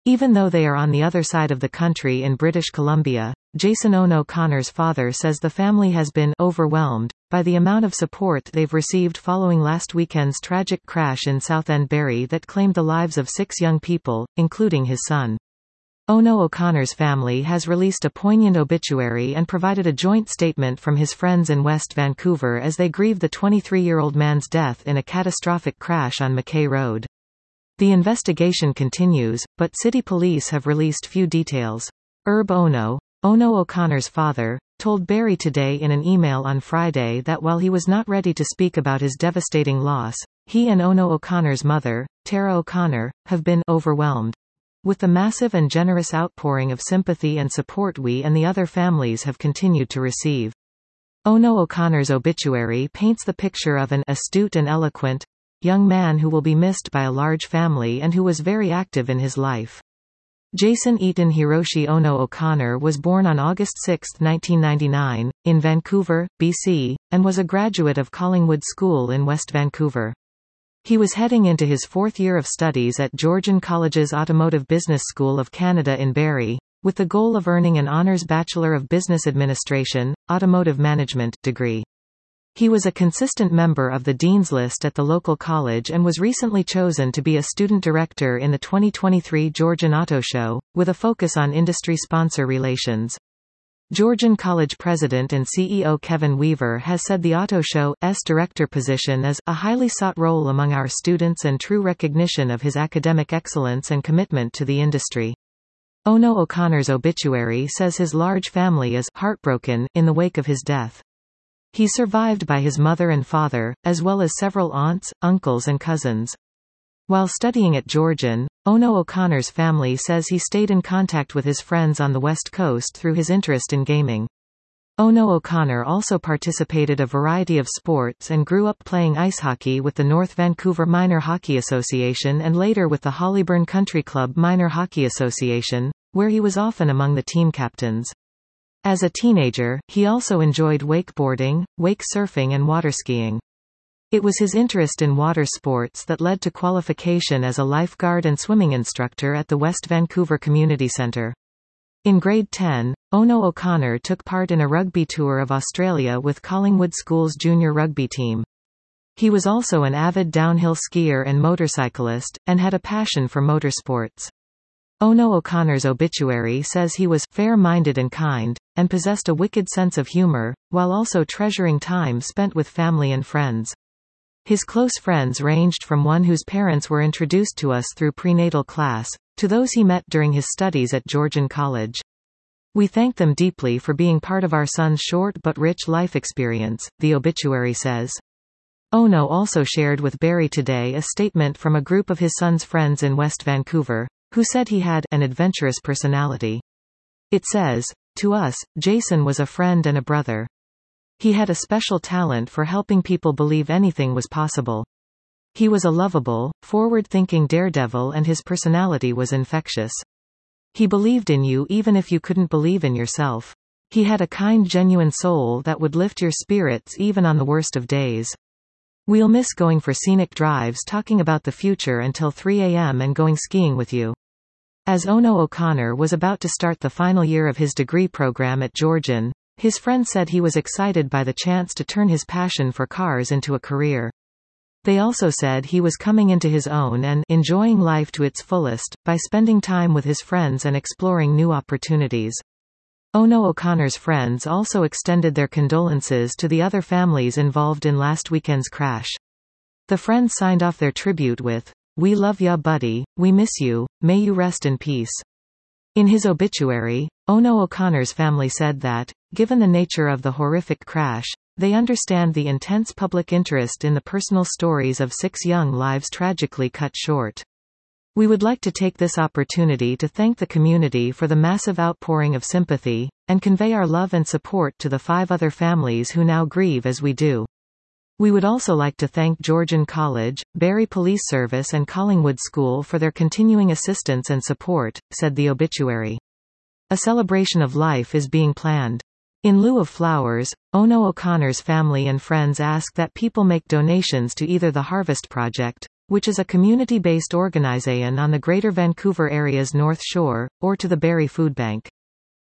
Even though they are on the other side of the country in British Columbia, Jason O'Connor's father says the family has been overwhelmed by the amount of support they've received following last weekend's tragic crash in Southend Barry that claimed the lives of 6 young people, including his son. O'Connor's family has released a poignant obituary and provided a joint statement from his friends in West Vancouver as they grieve the 23-year-old man's death in a catastrophic crash on McKay Road. The investigation continues, but city police have released few details. Herb O'Connor's father, told Barry Today in an email on Friday that while he was not ready to speak about his devastating loss, he and O'Connor's mother, Tara O'Connor, have been overwhelmed with the massive and generous outpouring of sympathy and support we and the other families have continued to receive. O'Connor's obituary paints the picture of an astute and eloquent young man who will be missed by a large family and who was very active in his life. Jason Eaton Hiroshi O'Connor was born on August 6, 1999, in Vancouver, BC, and was a graduate of Collingwood School in West Vancouver. He was heading into his 4th year of studies at Georgian College's Automotive Business School of Canada in Barrie, with the goal of earning an Honours Bachelor of Business Administration, Automotive Management degree. He was a consistent member of the Dean's List at the local college and was recently chosen to be a student director in the 2023 Georgian Auto Show, with a focus on industry-sponsor relations. Georgian College President and CEO Kevin Weaver has said the Auto Show's director position is a highly sought role among our students and true recognition of his academic excellence and commitment to the industry. O'Connor's obituary says his large family is heartbroken in the wake of his death. He's survived by his mother and father, as well as several aunts, uncles and cousins. While studying at Georgian, O'Connor's family says he stayed in contact with his friends on the West Coast through his interest in gaming. O'Connor also participated a variety of sports and grew up playing ice hockey with the North Vancouver Minor Hockey Association and later with the Hollyburn Country Club Minor Hockey Association, where he was often among the team captains. As a teenager, he also enjoyed wakeboarding, wake surfing and water skiing. It was his interest in water sports that led to qualification as a lifeguard and swimming instructor at the West Vancouver Community Centre. In grade 10, O'Connor took part in a rugby tour of Australia with Collingwood School's junior rugby team. He was also an avid downhill skier and motorcyclist, and had a passion for motorsports. O'Connor's obituary says he was fair-minded and kind, and possessed a wicked sense of humor, while also treasuring time spent with family and friends. His close friends ranged from one whose parents were introduced to us through prenatal class, to those he met during his studies at Georgian College. We thank them deeply for being part of our son's short but rich life experience, the obituary says. Ono also shared with Barrie Today a statement from a group of his son's friends in West Vancouver, who said he had an adventurous personality. It says, "To us, Jason was a friend and a brother. He had a special talent for helping people believe anything was possible. He was a lovable, forward-thinking daredevil and his personality was infectious. He believed in you even if you couldn't believe in yourself. He had a kind, genuine soul that would lift your spirits even on the worst of days. We'll miss going for scenic drives talking about the future until 3 a.m. and going skiing with you." As O'Connor was about to start the final year of his degree program at Georgian, his friend said he was excited by the chance to turn his passion for cars into a career. They also said he was coming into his own and enjoying life to its fullest, by spending time with his friends and exploring new opportunities. O'Connor's friends also extended their condolences to the other families involved in last weekend's crash. The friends signed off their tribute with, "We love ya buddy, we miss you, may you rest in peace." In his obituary, O'Connor's family said that, given the nature of the horrific crash, they understand the intense public interest in the personal stories of 6 young lives tragically cut short. "We would like to take this opportunity to thank the community for the massive outpouring of sympathy, and convey our love and support to the 5 other families who now grieve as we do. We would also like to thank Georgian College, Barrie Police Service and Collingwood School for their continuing assistance and support," said the obituary. A celebration of life is being planned. In lieu of flowers, O'Connor's family and friends ask that people make donations to either the Harvest Project, which is a community-based organisation on the Greater Vancouver Area's North Shore, or to the Barrie Food Bank.